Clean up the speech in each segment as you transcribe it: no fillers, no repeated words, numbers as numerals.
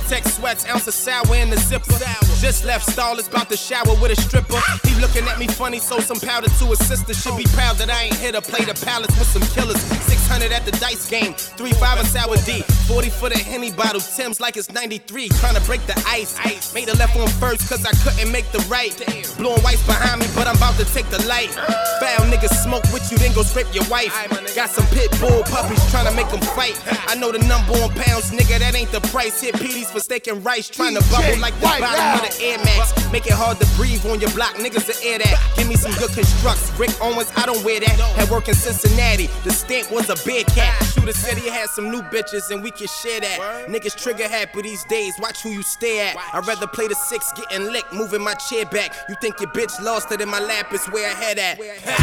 Gore-Tex sweats, ounce of sour in the zipper. Just left Starless, about to shower with a stripper. He looking at me funny, so some powder to his sister. Should be proud that I ain't hit her. Play the palace with some killers. 600 at the dice game, 3-5 and sour D. 40 for the Henny bottle, Tim's like it's 93. Trying to break the ice. Made a left on first, cause I couldn't make the right. Blowing whites behind me, but I'm about to take the light. Foul niggas smoke with you, then go scrape your wife. Got some pit bull puppies trying to make them fight. I know the number on pounds, nigga, that ain't the price. Hit PDs for steak and rice, trying to bubble like the bottom of the Air Max. Make it hard to breathe on your block, niggas to air that. Give me some good constructs, Rick Owens, I don't wear that. Had work in Cincinnati, the stamp was a big cat. Shooter said he had some new bitches and we can share that. Niggas trigger happy these days, watch who you stare at. I'd rather play the 6, getting licked, moving my chair back. You think your bitch lost it in my lap, it's where I head at.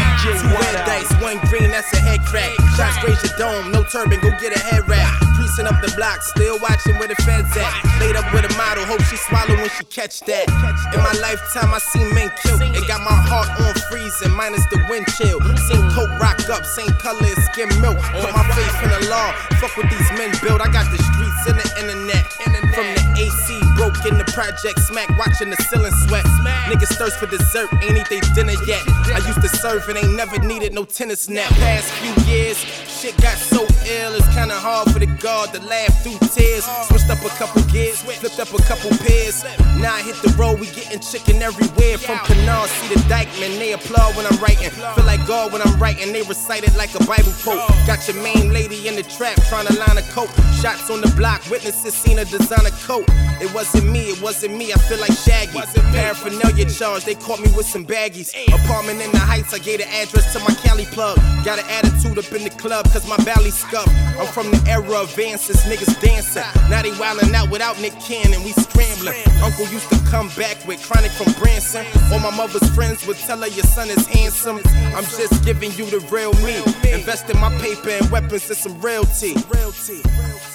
2 red dice, 1 green, that's a head crack. Shots raise your dome, no turban, go get a head wrap. Creasing up the block, still watching where the feds at. Laid up with a model, hope she swallow when she catch that. In my lifetime, I seen men killed. It got my heart on freezing, minus the wind chill. Seen coke rock up, same color as skim milk. Put my faith in the law, fuck what these men build. I got the streets and the internet. From the AC, broke in the project, smack watching the ceiling sweat. Niggas thirst for dessert, ain't eat they dinner yet. I used to serve and ain't never needed no tennis net. Past few years, shit got so ill, it's kinda hard for the guard to laugh through tears. Switched up a couple gears, flipped up a couple pairs. Now I hit the road, we getting chicken everywhere. From Canal, see the Dykeman, they applaud when I'm writing. Feel like God when I'm writing, they recite it like a Bible quote. Got your main lady in the trap, trying to line a coat. Shots on the block, witnesses seen a designer coat. It wasn't me, I feel like Shaggy. Paraphernalia charge, they caught me with some baggies. Apartment in the Heights, I gave the address to my Cali plug. Got an attitude up in the club, cause my belly scuffed. I'm from the era of advances, niggas dancing. Now they wildin' out without Nick Cannon, we scrambling. Uncle used to come back with chronic from Branson. All my mother's friends would tell her your son is handsome. I'm just giving you the real me. Investing my paper and weapons in some realty.